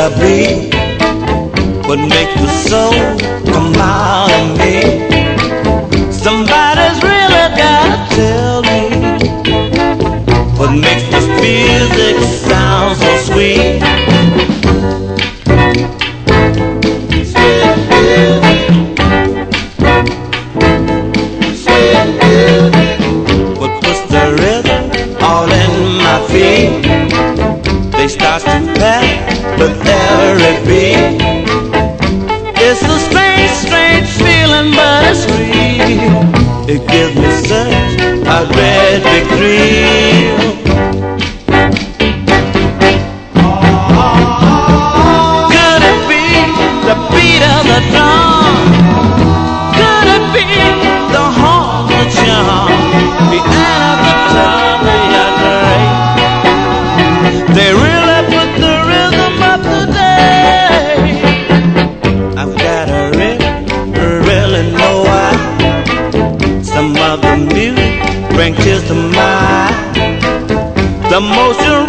the beat, what makes the soul come out of me? Somebody's really gotta tell me what makes this music sound so sweet. What puts the rhythm all in my feet? They start to pat with every beat. It's a strange, strange feeling, but it's real. It gives me such a great big thrill. Could it be the beat of the drum? Could it be the horn, the charm, the end of the time they are great? They really put the rhythm up today. I've got to really know why some of the music brings tears to my eye. The most you